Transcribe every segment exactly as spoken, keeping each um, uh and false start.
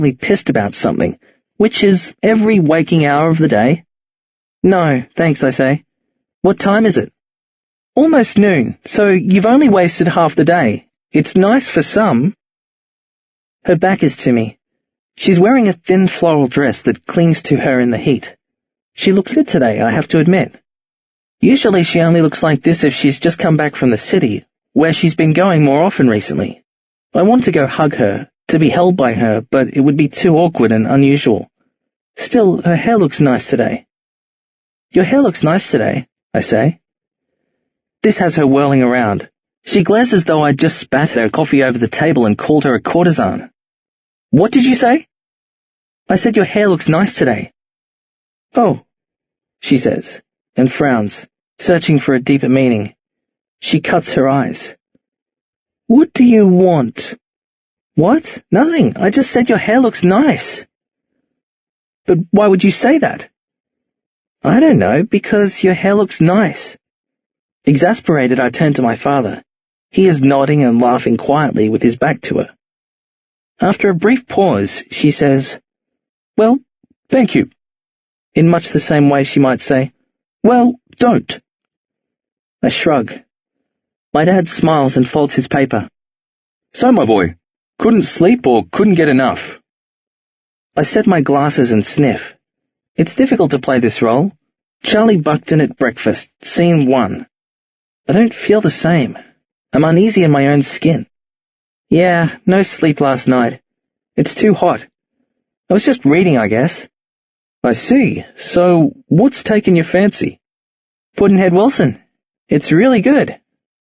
pissed about something, which is every waking hour of the day. No, thanks, I say. What time is it? Almost noon, so you've only wasted half the day. It's nice for some. Her back is to me. She's wearing a thin floral dress that clings to her in the heat. She looks good today, I have to admit. Usually she only looks like this if she's just come back from the city, where she's been going more often recently. I want to go hug her, to be held by her, but it would be too awkward and unusual. Still, her hair looks nice today. Your hair looks nice today, I say. This has her whirling around. She glares as though I'd just spat her coffee over the table and called her a courtesan. What did you say? I said your hair looks nice today. Oh, she says, and frowns, searching for a deeper meaning. She cuts her eyes. What do you want? What? Nothing. I just said your hair looks nice. But why would you say that? I don't know, because your hair looks nice. Exasperated, I turn to my father. He is nodding and laughing quietly with his back to her. After a brief pause, she says, Well, thank you. In much the same way she might say, Well, don't. I shrug. My dad smiles and folds his paper. So, my boy, couldn't sleep or couldn't get enough? I set my glasses and sniff. It's difficult to play this role. Charlie Buckton at breakfast, scene one. I don't feel the same. I'm uneasy in my own skin. Yeah, no sleep last night. It's too hot. I was just reading, I guess. I see. So, what's taken your fancy? Pudd'nhead Wilson. It's really good.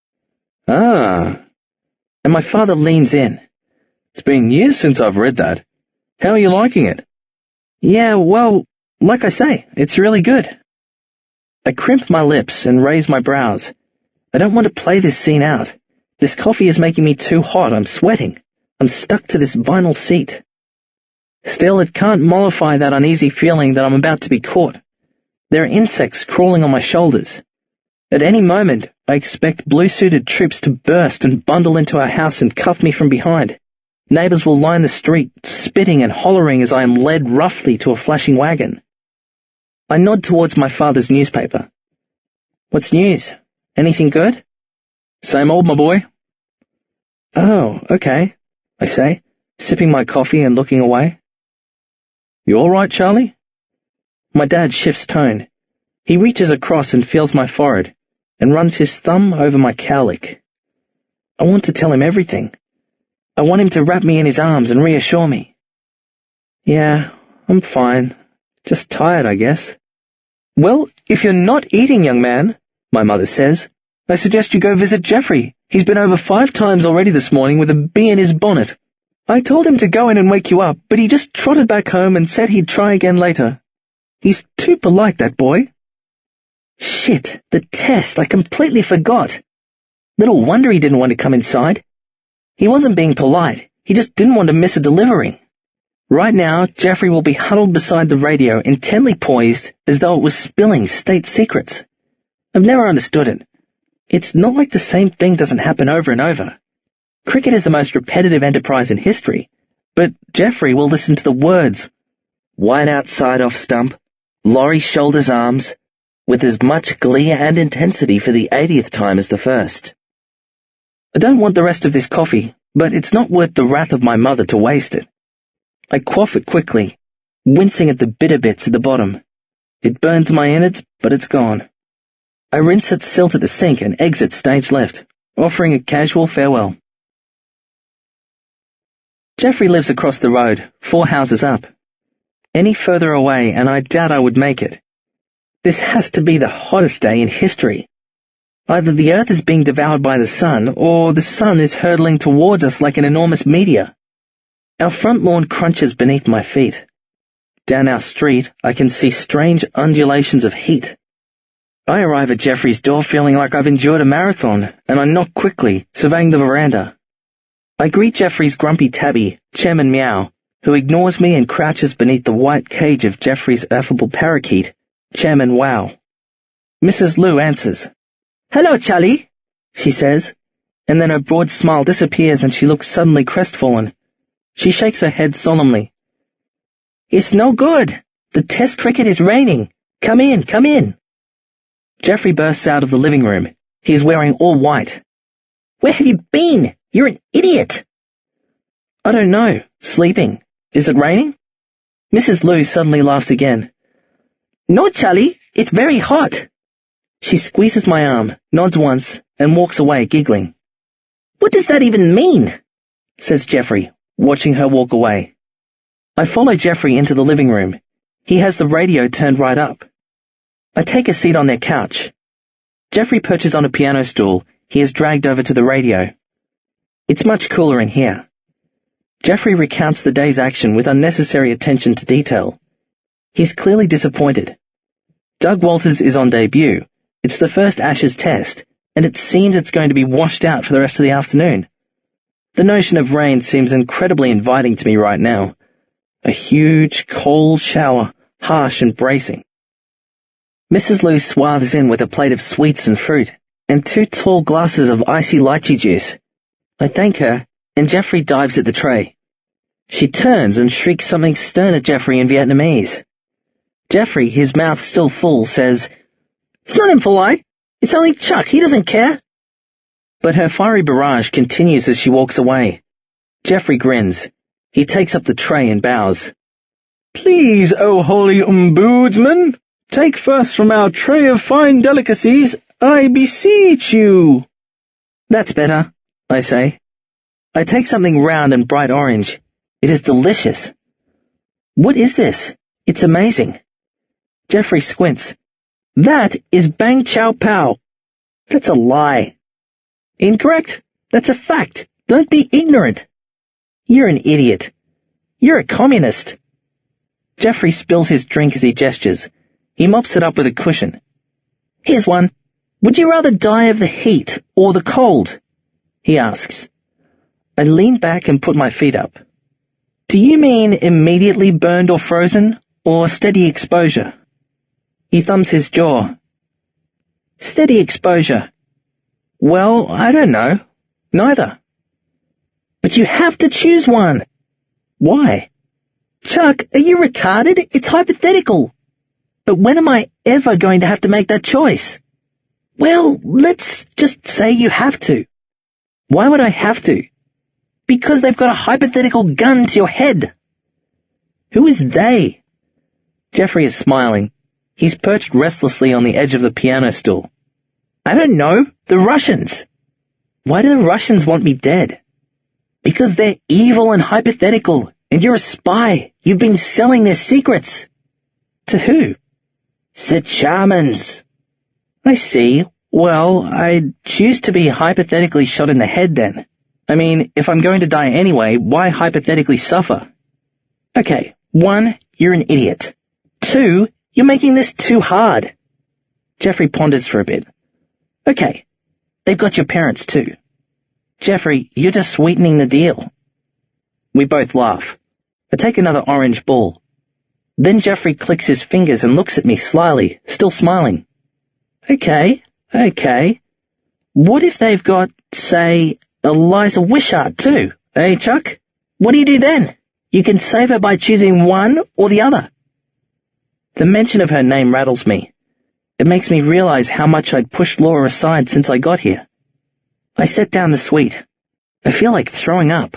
Ah. And my father leans in. It's been years since I've read that. How are you liking it? Yeah, well, like I say, it's really good. I crimp my lips and raise my brows. I don't want to play this scene out. This coffee is making me too hot. I'm sweating. I'm stuck to this vinyl seat. Still, it can't mollify that uneasy feeling that I'm about to be caught. There are insects crawling on my shoulders. At any moment, I expect blue-suited troops to burst and bundle into our house and cuff me from behind. Neighbors will line the street, spitting and hollering as I am led roughly to a flashing wagon. I nod towards my father's newspaper. What's news? Anything good? Same old, my boy. Oh, okay, I say, sipping my coffee and looking away. You all right, Charlie? My dad shifts tone. He reaches across and feels my forehead, and runs his thumb over my cowlick. I want to tell him everything. I want him to wrap me in his arms and reassure me. Yeah, I'm fine. Just tired, I guess. Well, if you're not eating, young man, my mother says, I suggest you go visit Jeffrey. He's been over five times already this morning with a bee in his bonnet. I told him to go in and wake you up, but he just trotted back home and said he'd try again later. He's too polite, that boy. Shit, the test, I completely forgot. Little wonder he didn't want to come inside. He wasn't being polite, he just didn't want to miss a delivery. Right now, Jeffrey will be huddled beside the radio, intently poised, as though it was spilling state secrets. I've never understood it. It's not like the same thing doesn't happen over and over. Cricket is the most repetitive enterprise in history, but Jeffrey will listen to the words, wide outside off stump, Laurie shoulders arms, with as much glee and intensity for the eightieth time as the first. I don't want the rest of this coffee, but it's not worth the wrath of my mother to waste it. I quaff it quickly, wincing at the bitter bits at the bottom. It burns my innards, but it's gone. I rinse at silt at the sink and exit stage left, offering a casual farewell. Jeffrey lives across the road, four houses up. Any further away, and I doubt I would make it. This has to be the hottest day in history. Either the earth is being devoured by the sun, or the sun is hurtling towards us like an enormous meteor. Our front lawn crunches beneath my feet. Down our street, I can see strange undulations of heat. I arrive at Jeffrey's door feeling like I've endured a marathon, and I knock quickly, surveying the veranda. I greet Jeffrey's grumpy tabby, Chairman Meow, who ignores me and crouches beneath the white cage of Jeffrey's affable parakeet, Chairman Wow. Missus Lou answers. Hello, Charlie, she says, and then her broad smile disappears and she looks suddenly crestfallen. She shakes her head solemnly, It's no good. The test cricket is raining. Come in, come in. Geoffrey bursts out of the living room. He is wearing all white. Where have you been? You're an idiot. I don't know. Sleeping. Is it raining? Missus Lou suddenly laughs again. No, Charlie, it's very hot. She squeezes my arm, nods once, and walks away giggling. What does that even mean? Says Geoffrey, watching her walk away. I follow Geoffrey into the living room. He has the radio turned right up. I take a seat on their couch. Geoffrey perches on a piano stool he has dragged over to the radio. It's much cooler in here. Geoffrey recounts the day's action with unnecessary attention to detail. He's clearly disappointed. Doug Walters is on debut. It's the first Ashes test, and it seems it's going to be washed out for the rest of the afternoon. The notion of rain seems incredibly inviting to me right now. A huge, cold shower, harsh and bracing. Missus Lou swathes in with a plate of sweets and fruit, and two tall glasses of icy lychee juice. I thank her, and Geoffrey dives at the tray. She turns and shrieks something stern at Geoffrey in Vietnamese. Geoffrey, his mouth still full, says, It's not impolite. It's only Chuck. He doesn't care. But her fiery barrage continues as she walks away. Geoffrey grins. He takes up the tray and bows. Please, O holy ombudsman, take first from our tray of fine delicacies, I beseech you. That's better, I say. I take something round and bright orange. It is delicious. What is this? It's amazing. Geoffrey squints. That is Bang Chow Pow. That's a lie. Incorrect. That's a fact. Don't be ignorant. You're an idiot. You're a communist. Geoffrey spills his drink as he gestures. He mops it up with a cushion. Here's one. Would you rather die of the heat or the cold? He asks. I lean back and put my feet up. Do you mean immediately burned or frozen, or steady exposure? He thumbs his jaw. Steady exposure. Well, I don't know. Neither. But you have to choose one. Why? Chuck, are you retarded? It's hypothetical. But when am I ever going to have to make that choice? Well, let's just say you have to. Why would I have to? Because they've got a hypothetical gun to your head. Who is they? Geoffrey is smiling. He's perched restlessly on the edge of the piano stool. I don't know. The Russians. Why do the Russians want me dead? Because they're evil and hypothetical, and you're a spy. You've been selling their secrets. To who? The Germans. I see. Well, I'd choose to be hypothetically shot in the head then. I mean, if I'm going to die anyway, why hypothetically suffer? Okay, one, you're an idiot. Two, you're making this too hard. Geoffrey ponders for a bit. Okay, they've got your parents too. Geoffrey, you're just sweetening the deal. We both laugh. I take another orange ball. Then Geoffrey clicks his fingers and looks at me slyly, still smiling. Okay, okay. What if they've got, say, Eliza Wishart too, eh, Chuck? What do you do then? You can save her by choosing one or the other. The mention of her name rattles me. It makes me realize how much I'd pushed Laura aside since I got here. I set down the sweet. I feel like throwing up.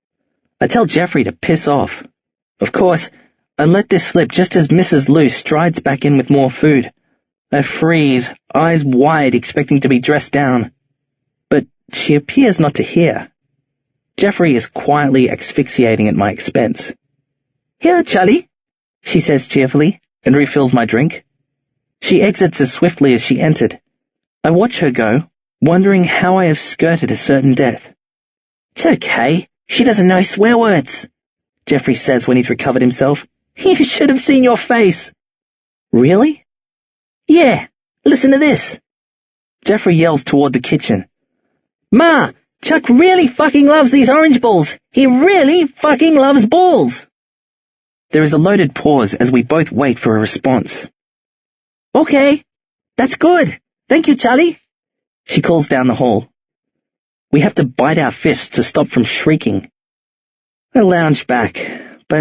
I tell Geoffrey to piss off. Of course, I let this slip just as Missus Lou strides back in with more food. I freeze, eyes wide, expecting to be dressed down. But she appears not to hear. Geoffrey is quietly asphyxiating at my expense. Here, Charlie, she says cheerfully, and refills my drink. She exits as swiftly as she entered. I watch her go, wondering how I have skirted a certain death. It's okay. She doesn't know swear words, Geoffrey says when he's recovered himself. You should have seen your face. Really? Yeah, listen to this. Geoffrey yells toward the kitchen. Ma, Chuck really fucking loves these orange balls. He really fucking loves balls. There is a loaded pause as we both wait for a response. Okay, that's good. Thank you, Charlie. She calls down the hall. We have to bite our fists to stop from shrieking. I lounge back, but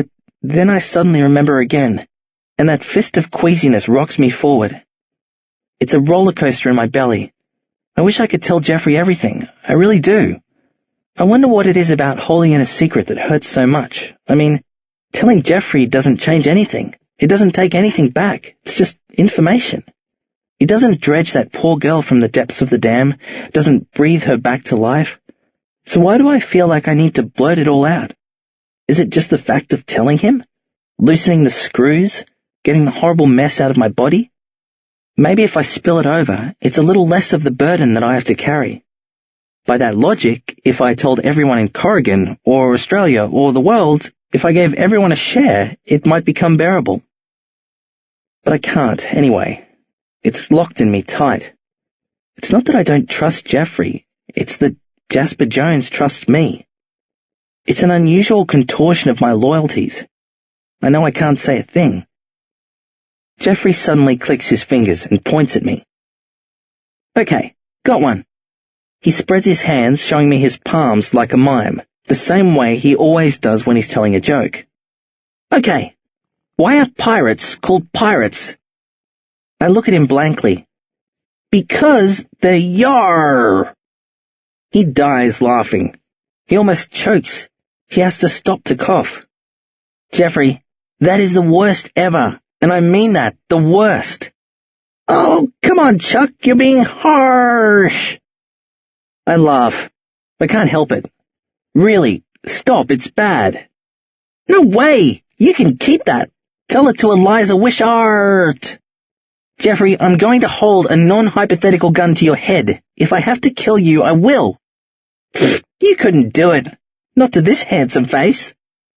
Then I suddenly remember again, and that fist of queasiness rocks me forward. It's a roller coaster in my belly. I wish I could tell Jeffrey everything. I really do. I wonder what it is about holding in a secret that hurts so much. I mean, telling Jeffrey doesn't change anything. It doesn't take anything back. It's just information. It doesn't dredge that poor girl from the depths of the dam, doesn't breathe her back to life. So why do I feel like I need to blurt it all out? Is it just the fact of telling him? Loosening the screws? Getting the horrible mess out of my body? Maybe if I spill it over, it's a little less of the burden that I have to carry. By that logic, if I told everyone in Corrigan, or Australia, or the world, if I gave everyone a share, it might become bearable. But I can't, anyway. It's locked in me tight. It's not that I don't trust Jeffrey, it's that Jasper Jones trusts me. It's an unusual contortion of my loyalties. I know I can't say a thing. Jeffrey suddenly clicks his fingers and points at me. Okay, got one. He spreads his hands, showing me his palms like a mime, the same way he always does when he's telling a joke. Okay, why are pirates called pirates? I look at him blankly. Because they're yar. He dies laughing. He almost chokes. He has to stop to cough. Jeffrey, that is the worst ever, and I mean that, the worst. Oh, come on, Chuck, you're being harsh. I laugh. I can't help it. Really, stop, it's bad. No way, you can keep that. Tell it to Eliza Wishart. Jeffrey, I'm going to hold a non-hypothetical gun to your head. If I have to kill you, I will. Pfft, you couldn't do it. Not to this handsome face.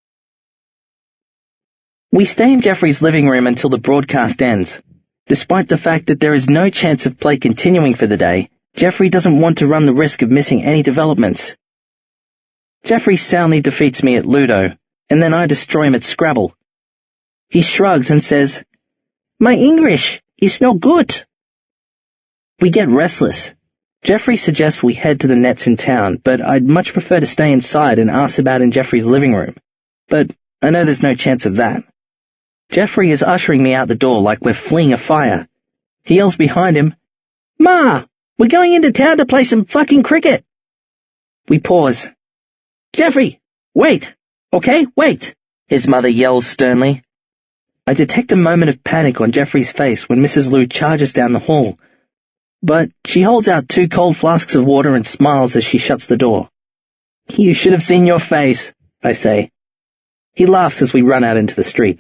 We stay in Jeffrey's living room until the broadcast ends. Despite the fact that there is no chance of play continuing for the day, Jeffrey doesn't want to run the risk of missing any developments. Jeffrey soundly defeats me at Ludo, and then I destroy him at Scrabble. He shrugs and says, My English is no good. We get restless. Jeffrey suggests we head to the nets in town, but I'd much prefer to stay inside and ask about in Jeffrey's living room. But I know there's no chance of that. Jeffrey is ushering me out the door like we're fleeing a fire. He yells behind him, Ma, we're going into town to play some fucking cricket. We pause. Jeffrey, wait, okay, wait, his mother yells sternly. I detect a moment of panic on Jeffrey's face when Missus Liu charges down the hall, but she holds out two cold flasks of water and smiles as she shuts the door. You should have seen your face, I say. He laughs as we run out into the street.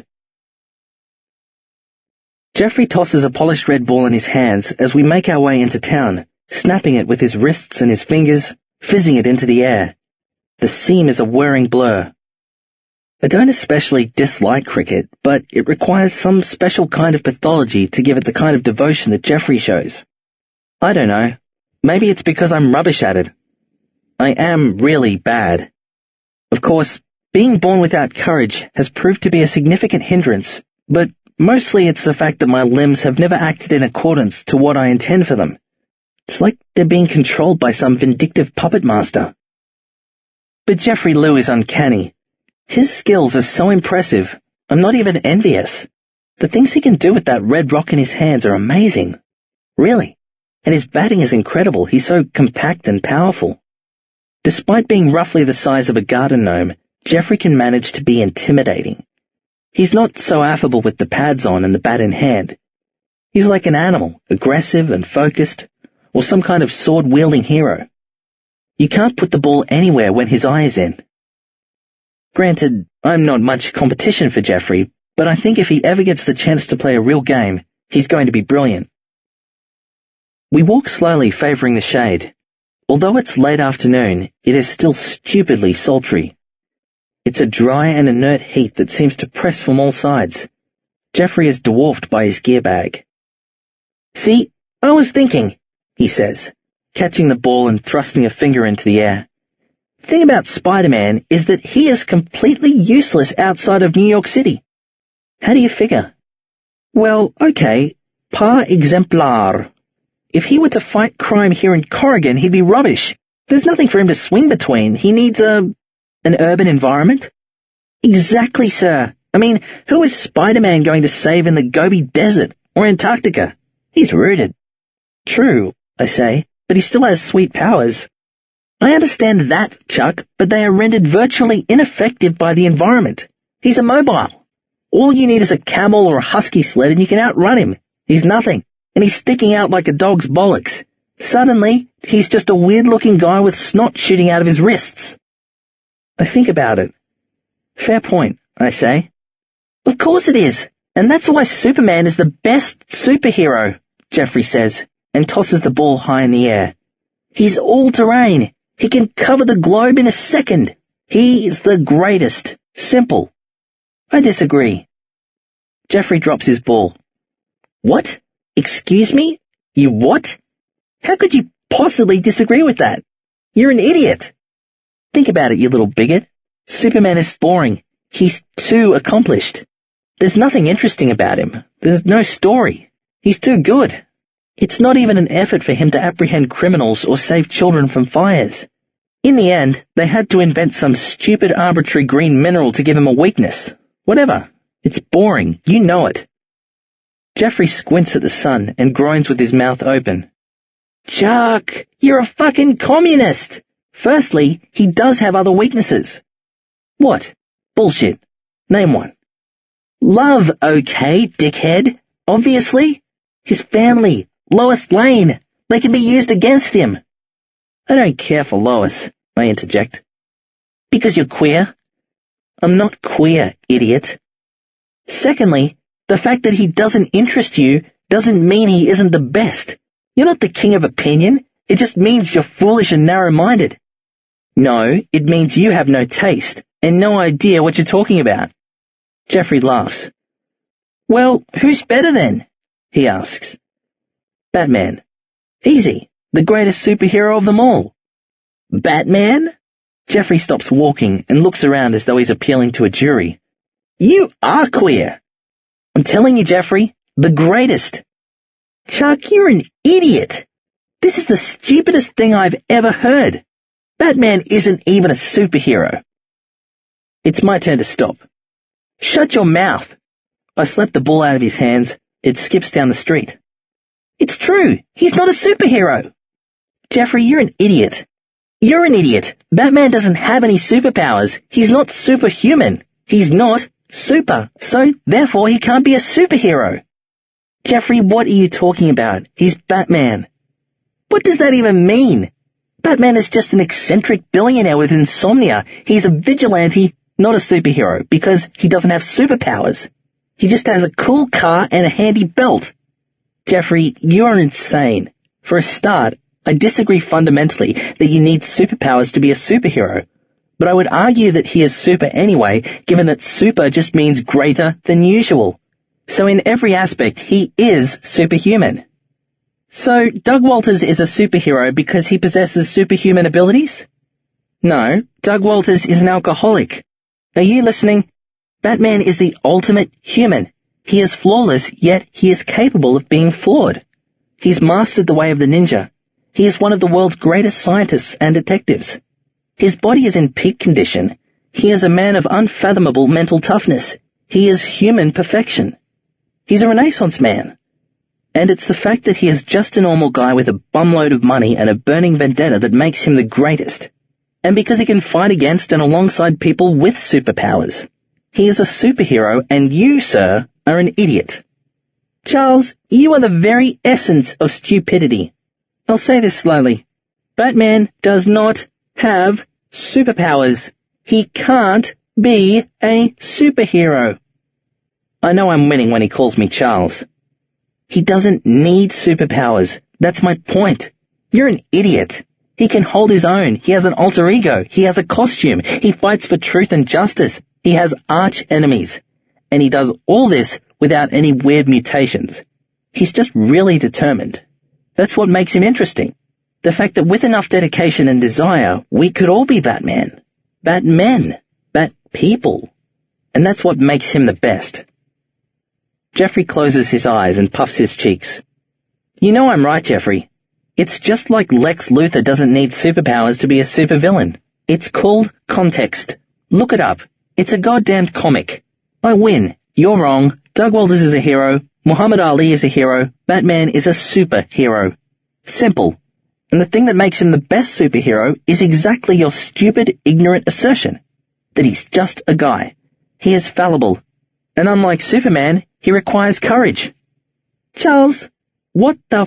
Jeffrey tosses a polished red ball in his hands as we make our way into town, snapping it with his wrists and his fingers, fizzing it into the air. The seam is a whirring blur. I don't especially dislike cricket, but it requires some special kind of pathology to give it the kind of devotion that Jeffrey shows. I don't know. Maybe it's because I'm rubbish at it. I am really bad. Of course, being born without courage has proved to be a significant hindrance, but mostly it's the fact that my limbs have never acted in accordance to what I intend for them. It's like they're being controlled by some vindictive puppet master. But Jeffrey Liu is uncanny. His skills are so impressive, I'm not even envious. The things he can do with that red rock in his hands are amazing. Really. And his batting is incredible. He's so compact and powerful. Despite being roughly the size of a garden gnome, Jeffrey can manage to be intimidating. He's not so affable with the pads on and the bat in hand. He's like an animal, aggressive and focused, or some kind of sword-wielding hero. You can't put the ball anywhere when his eye is in. Granted, I'm not much competition for Jeffrey, but I think if he ever gets the chance to play a real game, he's going to be brilliant. We walk slowly, favoring the shade. Although it's late afternoon, it is still stupidly sultry. It's a dry and inert heat that seems to press from all sides. Jeffrey is dwarfed by his gear bag. See, I was thinking, he says, catching the ball and thrusting a finger into the air. The thing about Spider-Man is that he is completely useless outside of New York City. How do you figure? Well, okay, par exemplar. If he were to fight crime here in Corrigan, he'd be rubbish. There's nothing for him to swing between. He needs a... an urban environment? Exactly, sir. I mean, who is Spider-Man going to save in the Gobi Desert or Antarctica? He's rooted. True, I say, but he still has sweet powers. I understand that, Chuck, but they are rendered virtually ineffective by the environment. He's immobile. All you need is a camel or a husky sled and you can outrun him. He's nothing, and he's sticking out like a dog's bollocks. Suddenly, he's just a weird-looking guy with snot shooting out of his wrists. I think about it. Fair point, I say. Of course it is, and that's why Superman is the best superhero, Jeffrey says, and tosses the ball high in the air. He's all-terrain. He can cover the globe in a second. He is the greatest. Simple. I disagree. Jeffrey drops his ball. What? Excuse me? You what? How could you possibly disagree with that? You're an idiot. Think about it, you little bigot. Superman is boring. He's too accomplished. There's nothing interesting about him. There's no story. He's too good. It's not even an effort for him to apprehend criminals or save children from fires. In the end, they had to invent some stupid arbitrary green mineral to give him a weakness. Whatever. It's boring. You know it. Jeffrey squints at the sun and groans with his mouth open. Chuck, you're a fucking communist. Firstly, he does have other weaknesses. What? Bullshit. Name one. Love, okay, dickhead. Obviously. His family. Lois Lane. They can be used against him. I don't care for Lois, I interject. Because you're queer? I'm not queer, idiot. Secondly, the fact that he doesn't interest you doesn't mean he isn't the best. You're not the king of opinion. It just means you're foolish and narrow-minded. No, it means you have no taste and no idea what you're talking about. Jeffrey laughs. Well, who's better then? He asks. Batman. Easy. The greatest superhero of them all. Batman? Jeffrey stops walking and looks around as though he's appealing to a jury. You are queer. I'm telling you, Jeffrey, the greatest. Chuck, you're an idiot. This is the stupidest thing I've ever heard. Batman isn't even a superhero. It's my turn to stop. Shut your mouth. I slap the ball out of his hands. It skips down the street. It's true. He's not a superhero. Jeffrey, you're an idiot. You're an idiot. Batman doesn't have any superpowers. He's not superhuman. He's not super. So, therefore, he can't be a superhero. Jeffrey, what are you talking about? He's Batman. What does that even mean? Batman is just an eccentric billionaire with insomnia. He's a vigilante, not a superhero, because he doesn't have superpowers. He just has a cool car and a handy belt. Jeffrey, you're insane. For a start, I disagree fundamentally that you need superpowers to be a superhero, but I would argue that he is super anyway, given that super just means greater than usual. So in every aspect, he is superhuman. So Doug Walters is a superhero because he possesses superhuman abilities? No, Doug Walters is an alcoholic. Are you listening? Batman is the ultimate human. He is flawless, yet he is capable of being flawed. He's mastered the way of the ninja. He is one of the world's greatest scientists and detectives. His body is in peak condition. He is a man of unfathomable mental toughness. He is human perfection. He's a Renaissance man. And it's the fact that he is just a normal guy with a bumload of money and a burning vendetta that makes him the greatest. And because he can fight against and alongside people with superpowers. He is a superhero, and you, sir, are an idiot. Charles, you are the very essence of stupidity. I'll say this slowly. Batman does not have superpowers. He can't be a superhero. I know I'm winning when he calls me Charles. He doesn't need superpowers. That's my point. You're an idiot. He can hold his own. He has an alter ego. He has a costume. He fights for truth and justice. He has arch enemies. And he does all this without any weird mutations. He's just really determined. That's what makes him interesting. The fact that with enough dedication and desire, we could all be Batman. Batmen. Bat-people. And that's what makes him the best. Jeffrey closes his eyes and puffs his cheeks. You know I'm right, Jeffrey. It's just like Lex Luthor doesn't need superpowers to be a supervillain. It's called context. Look it up. It's a goddamned comic. I win. You're wrong. Doug Walters is a hero. Muhammad Ali is a hero. Batman is a superhero. Simple. And the thing that makes him the best superhero is exactly your stupid, ignorant assertion. That he's just a guy. He is fallible. And unlike Superman, he requires courage. Charles, what the